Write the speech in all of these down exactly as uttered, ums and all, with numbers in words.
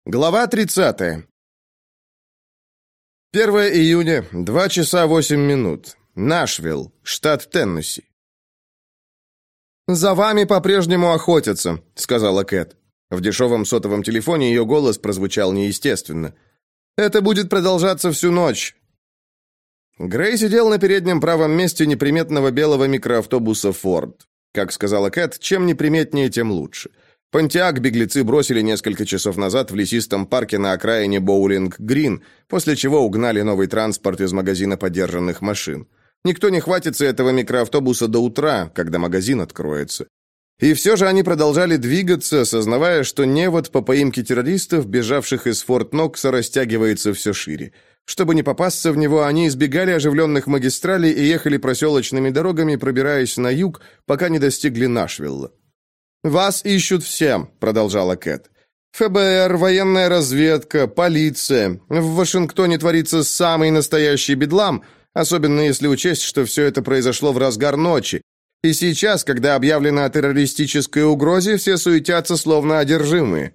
Глава тридцатая. первое июня, два часа восемь минут. Нашвилл, штат Теннесси. «За вами по-прежнему охотятся», — сказала Кэт. В дешевом сотовом телефоне ее голос прозвучал неестественно. «Это будет продолжаться всю ночь». Грей сидел на переднем правом месте неприметного белого микроавтобуса «Форд». Как сказала Кэт, чем неприметнее, тем лучше. Понтиак беглецы бросили несколько часов назад в лесистом парке на окраине Боулинг-Грин, после чего угнали новый транспорт из магазина подержанных машин. Никто не хватится этого микроавтобуса до утра, когда магазин откроется. И все же они продолжали двигаться, сознавая, что невод по поимке террористов, бежавших из Форт Нокса, растягивается все шире. Чтобы не попасться в него, они избегали оживленных магистралей и ехали проселочными дорогами, пробираясь на юг, пока не достигли Нашвилла. «Вас ищут все», — продолжала Кэт. «ФБР, военная разведка, полиция. В Вашингтоне творится самый настоящий бедлам, особенно если учесть, что все это произошло в разгар ночи. И сейчас, когда объявлено о террористической угрозе, все суетятся, словно одержимые».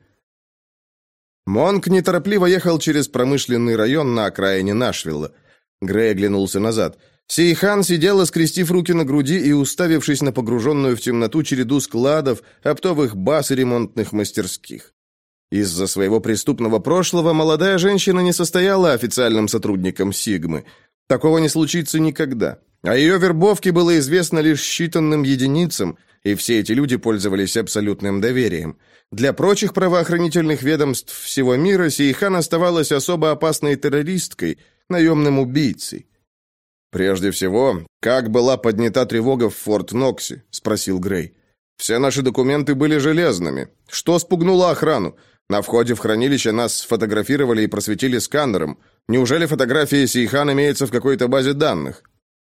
Монк неторопливо ехал через промышленный район на окраине Нашвилла. Грей оглянулся назад. Сейхан сидела, скрестив руки на груди и уставившись на погруженную в темноту череду складов, оптовых баз и ремонтных мастерских. Из-за своего преступного прошлого молодая женщина не состояла официальным сотрудником Сигмы. Такого не случится никогда. О ее вербовке было известно лишь считанным единицам, и все эти люди пользовались абсолютным доверием. Для прочих правоохранительных ведомств всего мира Сейхан оставалась особо опасной террористкой, наемным убийцей. «Прежде всего, как была поднята тревога в Форт Ноксе?» – спросил Грей. «Все наши документы были железными. Что спугнуло охрану? На входе в хранилище нас сфотографировали и просветили сканером. Неужели фотография Сейхан имеется в какой-то базе данных?»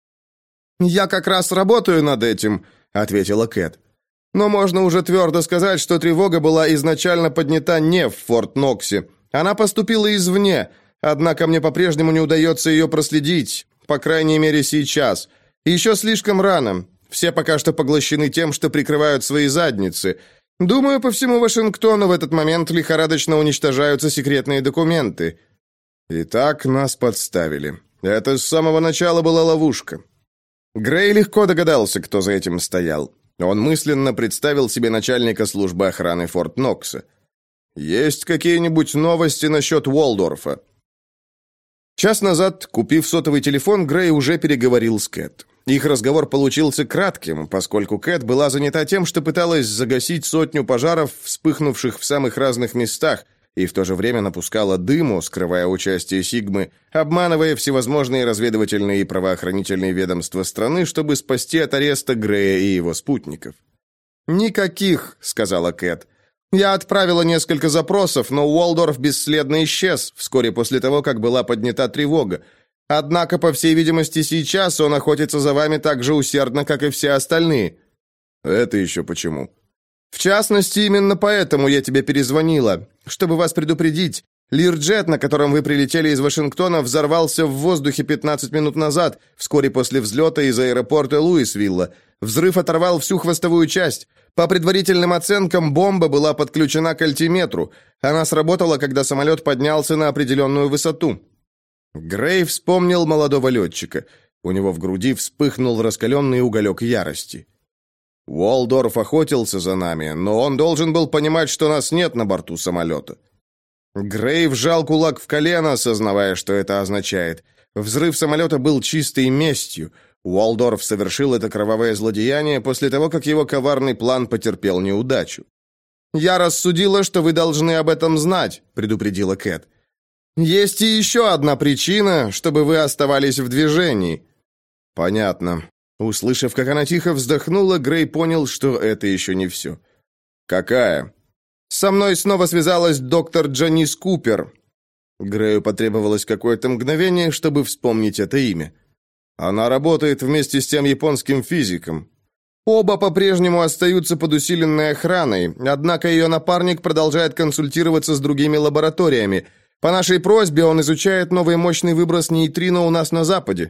«Я как раз работаю над этим», – ответила Кэт. «Но можно уже твердо сказать, что тревога была изначально поднята не в Форт Ноксе. Она поступила извне, однако мне по-прежнему не удается ее проследить». По крайней мере, сейчас. Еще слишком рано. Все пока что поглощены тем, что прикрывают свои задницы. Думаю, по всему Вашингтону в этот момент лихорадочно уничтожаются секретные документы. Итак, нас подставили. Это с самого начала была ловушка. Грей легко догадался, кто за этим стоял. Он мысленно представил себе начальника службы охраны Форт Нокса. Есть какие-нибудь новости насчет Уолдорфа? Час назад, купив сотовый телефон, Грей уже переговорил с Кэт. Их разговор получился кратким, поскольку Кэт была занята тем, что пыталась загасить сотню пожаров, вспыхнувших в самых разных местах, и в то же время напускала дыму, скрывая участие Сигмы, обманывая всевозможные разведывательные и правоохранительные ведомства страны, чтобы спасти от ареста Грея и его спутников. «Никаких», — сказала Кэт. «Я отправила несколько запросов, но Уолдорф бесследно исчез вскоре после того, как была поднята тревога. Однако, по всей видимости, сейчас он охотится за вами так же усердно, как и все остальные». «Это еще почему?» «В частности, именно поэтому я тебе перезвонила, чтобы вас предупредить. Лирджет, на котором вы прилетели из Вашингтона, взорвался в воздухе пятнадцать минут назад, вскоре после взлета из аэропорта Луисвилла. Взрыв оторвал всю хвостовую часть. По предварительным оценкам, бомба была подключена к альтиметру. Она сработала, когда самолет поднялся на определенную высоту». Грей вспомнил молодого летчика. У него в груди вспыхнул раскаленный уголек ярости. «Уолдорф охотился за нами, но он должен был понимать, что нас нет на борту самолета». Грей вжал кулак в колено, осознавая, что это означает. Взрыв самолета был чистой местью. Уолдорф совершил это кровавое злодеяние после того, как его коварный план потерпел неудачу. «Я рассудила, что вы должны об этом знать», — предупредила Кэт. «Есть и еще одна причина, чтобы вы оставались в движении». «Понятно». Услышав, как она тихо вздохнула, Грей понял, что это еще не все. «Какая?» «Со мной снова связалась доктор Джанис Купер». Грею потребовалось какое-то мгновение, чтобы вспомнить это имя. «Она работает вместе с тем японским физиком». «Оба по-прежнему остаются под усиленной охраной, однако ее напарник продолжает консультироваться с другими лабораториями. По нашей просьбе он изучает новый мощный выброс нейтрино у нас на Западе».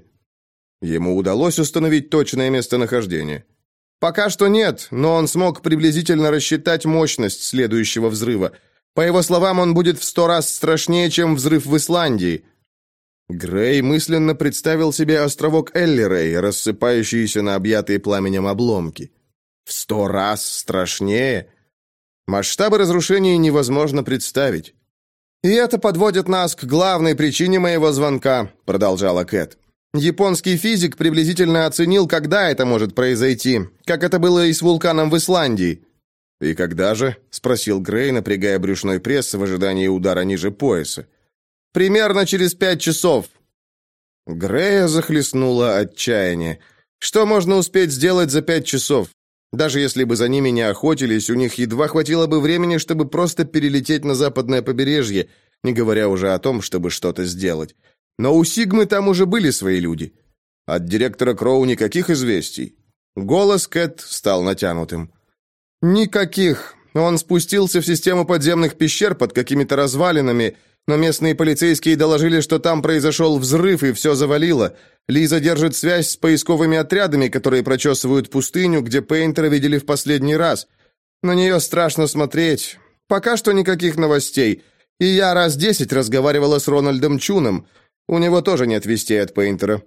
Ему удалось установить точное местонахождение. «Пока что нет, но он смог приблизительно рассчитать мощность следующего взрыва. По его словам, он будет в сто раз страшнее, чем взрыв в Исландии. Грей мысленно представил себе островок Эллерей, рассыпающийся на объятые пламенем обломки. В сто раз страшнее? Масштабы разрушений невозможно представить. «И это подводит нас к главной причине моего звонка», — продолжала Кэт. «Японский физик приблизительно оценил, когда это может произойти, как это было и с вулканом в Исландии». «И когда же?» — спросил Грей, напрягая брюшной пресс в ожидании удара ниже пояса. «Примерно через пять часов». Грея захлестнуло отчаяние. Что можно успеть сделать за пять часов? Даже если бы за ними не охотились, у них едва хватило бы времени, чтобы просто перелететь на западное побережье, не говоря уже о том, чтобы что-то сделать. Но у Сигмы там уже были свои люди. От директора Кроу никаких известий. Голос Кэт стал натянутым. «Никаких. Он спустился в систему подземных пещер под какими-то развалинами, но местные полицейские доложили, что там произошел взрыв и все завалило. Лиза держит связь с поисковыми отрядами, которые прочесывают пустыню, где Пейнтера видели в последний раз. На нее страшно смотреть. Пока что никаких новостей. И я раз десять разговаривала с Рональдом Чуном. У него тоже нет вестей от Пейнтера».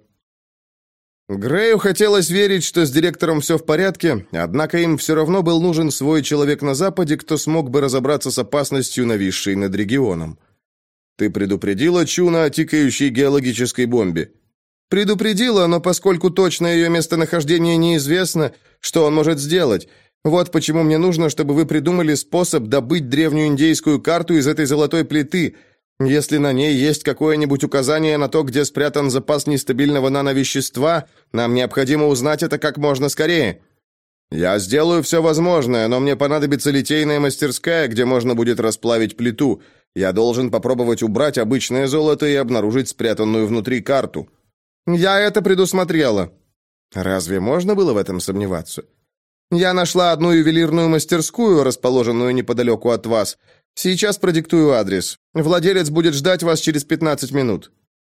Грею хотелось верить, что с директором все в порядке, однако им все равно был нужен свой человек на Западе, кто смог бы разобраться с опасностью, нависшей над регионом. «Ты предупредила Чуна о тикающей геологической бомбе?» «Предупредила, но поскольку точно ее местонахождение неизвестно, что он может сделать? Вот почему мне нужно, чтобы вы придумали способ добыть древнюю индейскую карту из этой золотой плиты. Если на ней есть какое-нибудь указание на то, где спрятан запас нестабильного нановещества, нам необходимо узнать это как можно скорее». «Я сделаю все возможное, но мне понадобится литейная мастерская, где можно будет расплавить плиту. Я должен попробовать убрать обычное золото и обнаружить спрятанную внутри карту». «Я это предусмотрела». Разве можно было в этом сомневаться? «Я нашла одну ювелирную мастерскую, расположенную неподалеку от вас. Сейчас продиктую адрес. Владелец будет ждать вас через пятнадцать минут».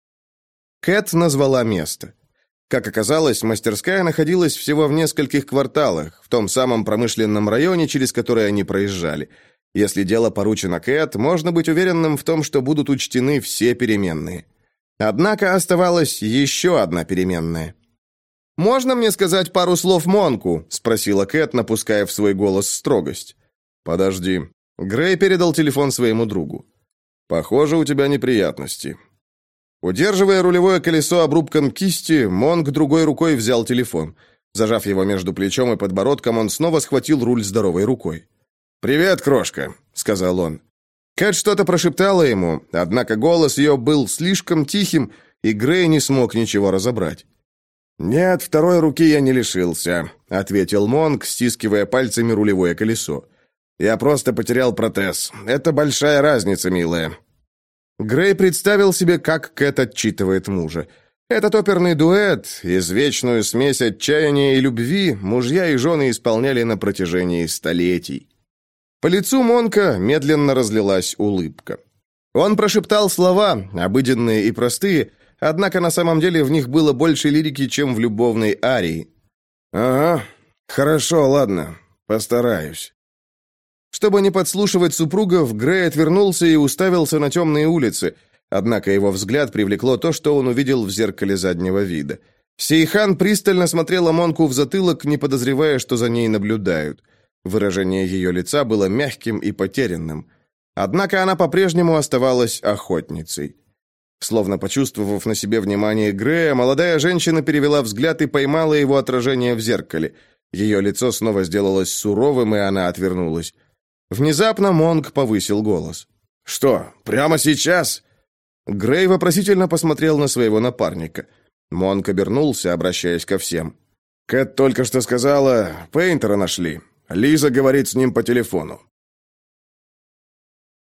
Кэт назвала место. Как оказалось, мастерская находилась всего в нескольких кварталах, в том самом промышленном районе, через который они проезжали. Если дело поручено Кэт, можно быть уверенным в том, что будут учтены все переменные. Однако оставалась еще одна переменная. «Можно мне сказать пару слов Монку?» — спросила Кэт, напуская в свой голос строгость. «Подожди». Грей передал телефон своему другу. «Похоже, у тебя неприятности». Удерживая рулевое колесо обрубком кисти, Монк другой рукой взял телефон. Зажав его между плечом и подбородком, он снова схватил руль здоровой рукой. «Привет, крошка», — сказал он. Кэт что-то прошептала ему, однако голос ее был слишком тихим, и Грей не смог ничего разобрать. «Нет, второй руки я не лишился», — ответил Монк, стискивая пальцами рулевое колесо. «Я просто потерял протез. Это большая разница, милая». Грей представил себе, как Кэт отчитывает мужа. Этот оперный дуэт, извечную смесь отчаяния и любви, мужья и жены исполняли на протяжении столетий. По лицу Монка медленно разлилась улыбка. Он прошептал слова, обыденные и простые, однако на самом деле в них было больше лирики, чем в любовной арии. «Ага, хорошо, ладно, постараюсь». Чтобы не подслушивать супругов, Грей отвернулся и уставился на темные улицы, однако его взгляд привлекло то, что он увидел в зеркале заднего вида. Сейхан пристально смотрела Монку в затылок, не подозревая, что за ней наблюдают. Выражение ее лица было мягким и потерянным. Однако она по-прежнему оставалась охотницей. Словно почувствовав на себе внимание Грея, молодая женщина перевела взгляд и поймала его отражение в зеркале. Ее лицо снова сделалось суровым, и она отвернулась. Внезапно Монк повысил голос. «Что, прямо сейчас?» Грей вопросительно посмотрел на своего напарника. Монк обернулся, обращаясь ко всем. «Кэт только что сказала, Пейнтера нашли. Лиза говорит с ним по телефону».